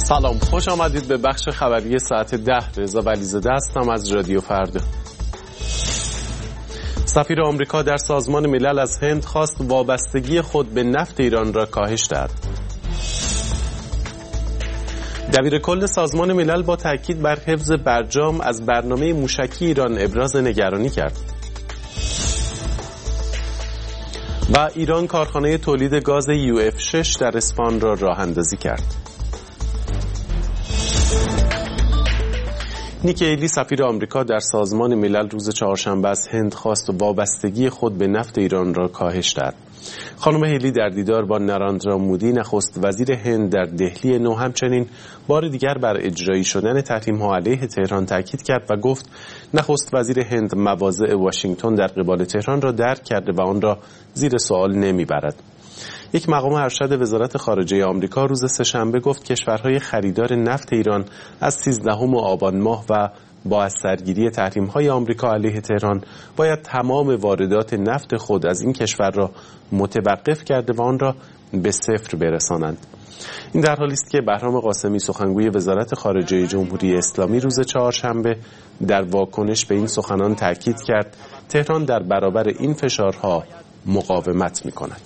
سلام، خوش آمدید به بخش خبری ساعت 10. رضا ولیزاده هستم از رادیو فردا. سفیر آمریکا در سازمان ملل از هند خواست وابستگی خود به نفت ایران را کاهش دهد. دبیر کل سازمان ملل با تاکید بر حفظ برجام از برنامه موشکی ایران ابراز نگرانی کرد. و ایران کارخانه تولید گاز UF6 در اصفهان را راه اندازی کرد. نیکی هیلی سفیر آمریکا در سازمان ملل روز چهارشنبه از هند خواست وابستگی خود به نفت ایران را کاهش دهد. خانم هیلی در دیدار با ناراندرا مودی نخست وزیر هند در دهلی نو همچنین بار دیگر بر اجرایی شدن تحریم‌ها علیه تهران تاکید کرد و گفت نخست وزیر هند مواضع واشنگتن در قبال تهران را درک کرده و آن را زیر سوال نمیبرد. یک مقام ارشد وزارت خارجه آمریکا روز سه‌شنبه گفت کشورهای خریدار نفت ایران از 13 آبان ماه و با از سرگیری تحریم‌های آمریکا علیه تهران باید تمام واردات نفت خود از این کشور را متوقف کرده و آن را به صفر برسانند. این در حالی است که بهرام قاسمی سخنگوی وزارت خارجه جمهوری اسلامی روز چهارشنبه در واکنش به این سخنان تاکید کرد تهران در برابر این فشارها مقاومت می‌کند.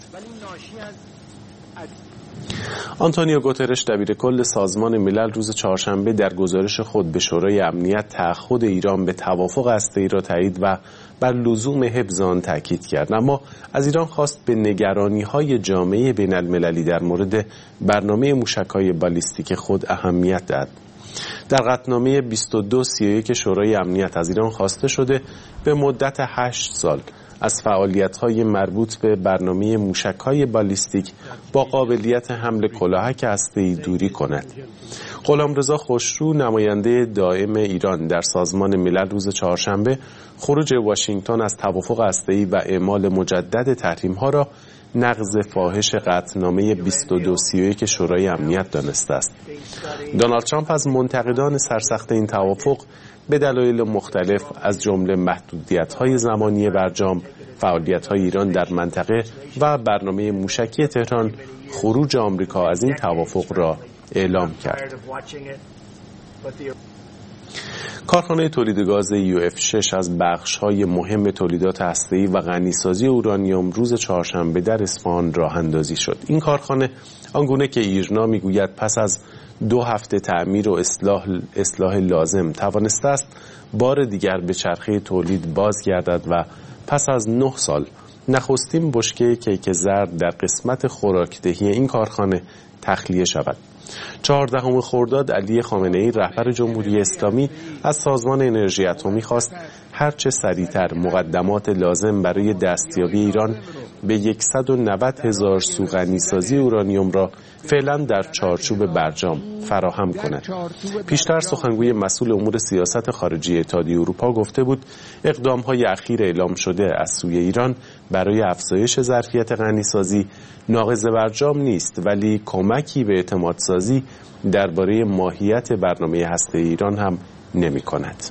آنتونیو گوترش دبیر کل سازمان ملل روز چهارشنبه در گزارش خود به شورای امنیت تعهد ایران به توافق هسته‌ای را تایید و بر لزوم حفظ آن تاکید کرد، اما از ایران خواست به نگرانی‌های جامعه بین‌المللی در مورد برنامه موشک‌های بالیستیک خود اهمیت دهد. در قطعنامه 2231 شورای امنیت از ایران خواسته شده به مدت 8 سال از فعالیت‌های مربوط به برنامه موشک‌های بالیستیک با قابلیت حمل کلاهک هسته‌ای دوری کند. غلامرضا خوشرو نماینده دائم ایران در سازمان ملل روز چهارشنبه خروج واشنگتن از توافق هسته‌ای و اعمال مجدد تحریم‌ها را نقض فاحش قطعنامه 2231 شورای امنیت دانسته است. دونالد ترامپ از منتقدان سرسخت این توافق به دلایل مختلف از جمله محدودیت‌های زمانی برجام، فعالیت‌های ایران در منطقه و برنامه موشکی تهران خروج آمریکا از این توافق را اعلام کرد. کارخانه تولید گاز UF6 از بخش‌های مهم تولیدات هسته‌ای و غنیسازی اورانیوم روز چهارشنبه در اصفهان راه اندازی شد. این کارخانه آنگونه که ایرنا میگوید پس از 2 هفته تعمیر و اصلاح لازم توانسته است بار دیگر به چرخه تولید بازگردد و پس از 9 سال نخستین بشکه کیک زرد در قسمت خوراکدهی این کارخانه تخلیه شود. 14 خرداد علی خامنه‌ای رهبر جمهوری اسلامی از سازمان انرژی اتمی خواست هرچه سریعتر مقدمات لازم برای دستیابی ایران به 190,000 سو غنیسازی اورانیوم را فعلا در چارچوب برجام فراهم کند. پیشتر سخنگوی مسئول امور سیاست خارجی اتحادیه اروپا گفته بود اقدام‌های اخیر اعلام شده از سوی ایران برای افزایش ظرفیت غنیسازی ناقض برجام نیست، ولی کمکی به اعتمادسازی درباره ماهیت برنامه هسته‌ای ایران هم نمی‌کند.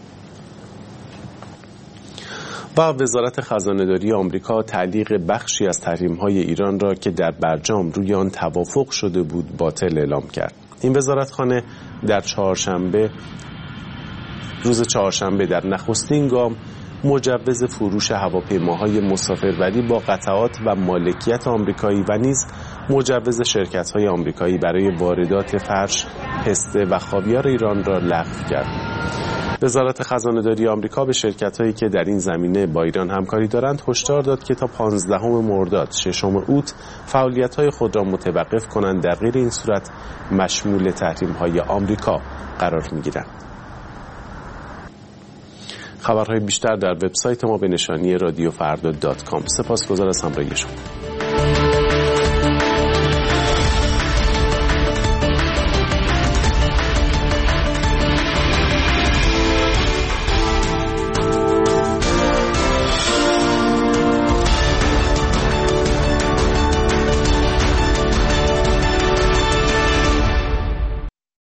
و وزارت خزانه‌داری آمریکا تعلیق بخشی از تحریم‌های ایران را که در برجام روی آن توافق شده بود باطل اعلام کرد. این وزارتخانه در روز چهارشنبه در نخستین گام مجوز فروش هواپیماهای مسافربری با قطعات و مالکیت آمریکایی و نیز مجوز شرکت‌های آمریکایی برای واردات فرش، پسته و خاویار ایران را لغو کرد. وزارت خزانه‌داری آمریکا به شرکت‌هایی که در این زمینه با ایران همکاری دارند هشدار داد که تا 15 مرداد 6 اوت فعالیت‌های خود را متوقف کنند، در غیر این صورت مشمول تحریم‌های آمریکا قرار می‌گیرند. خبرهای بیشتر در وبسایت ما به نشانی radiofrda.com. سپاسگزار از همراهی شما.